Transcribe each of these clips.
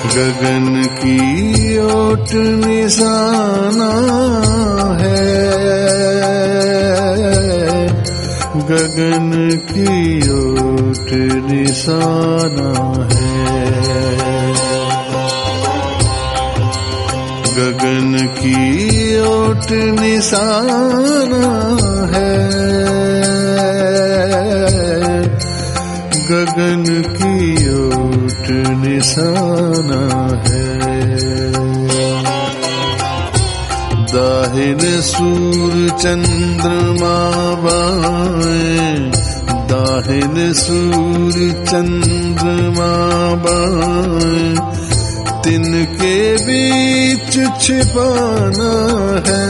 गगन की ओट निशाना है, गगन की ओट निशाना है, गगन की ओट निशाना है, गगन की ओट निशाना है। दाहिने सूर्य चंद्रमा बाएं, दाहिने सूर्य चंद्रमा बाएं, तिनके बीच छिपाना है,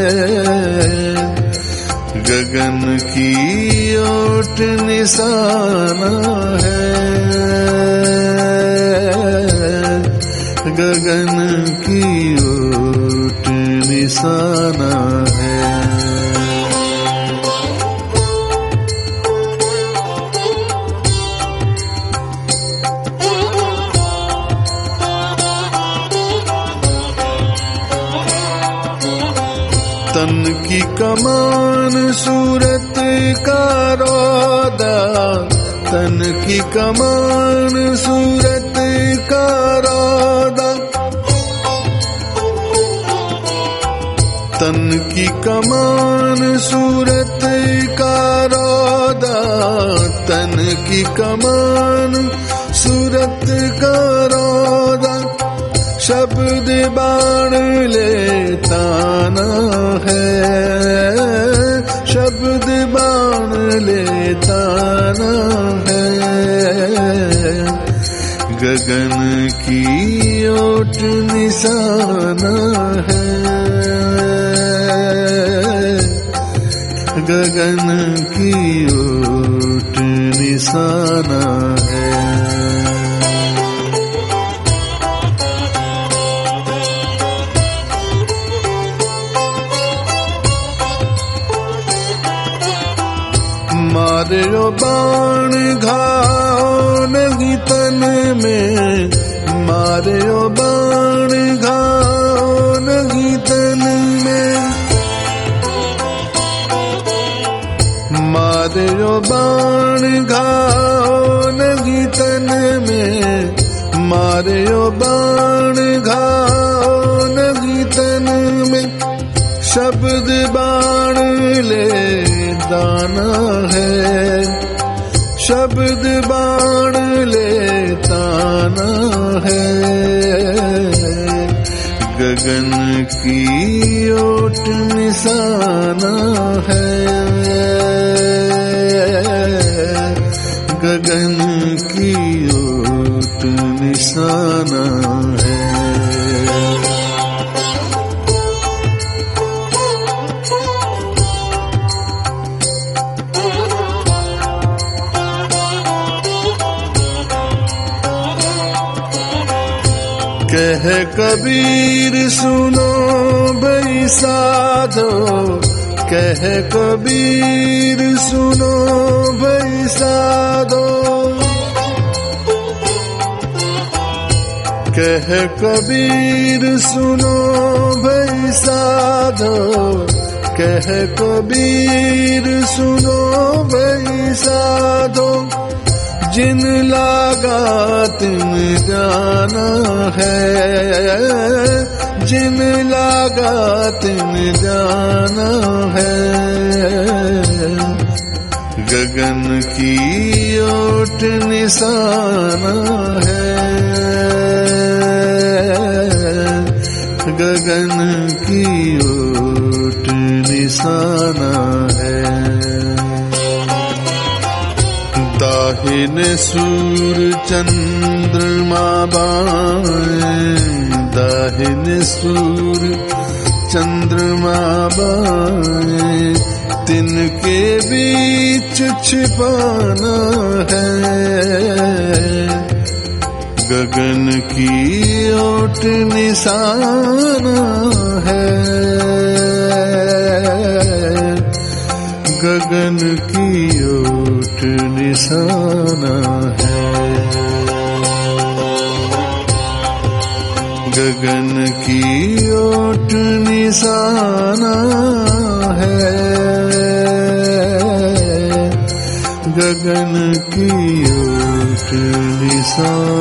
गगन की ओट निशाना है, गगन की ओट निशाना है। तन की कमान सूरत का रौदा, तन की कमान सूरत का रौदा, तन की कमान सूरत का रौदा, तन की कमान सूरत का रौदा, शब्द बाण लेता न है, शब्द बाण लेता न है, गगन की ओट निशाना है, गगन की ओट निशाना है। मारे बाण घाव नहीं तन में, मारे बाण घाव नहीं तन में, मारे बाण घाव नहीं तन में, मारे बाण घाव नहीं तन में, शब्द बाण ले दाना है, शब्द बाण लेता न है, गगन की ओट निशाना है, गगन की ओट निशाना है। कह कबीर सुनो भई साधो, कह कबीर सुनो भई साधो, कह कबीर सुनो भई साधो, कह कबीर सुनो भई साधो, जिन लागा तिन जाना है, जिन लागा तिन जाना है, गगन की ओट निशाना है, गगन की ओट निशाना है। दाहिने सूर्य चंद्रमा बाएं, दाहिने सूर्य चंद्रमा बाएं, तिनके बीच छिपाना है, गगन की ओट निशाना है, गगन की ओट निशाना है। गगन की ओट निशाना है, गगन की ओट निशाना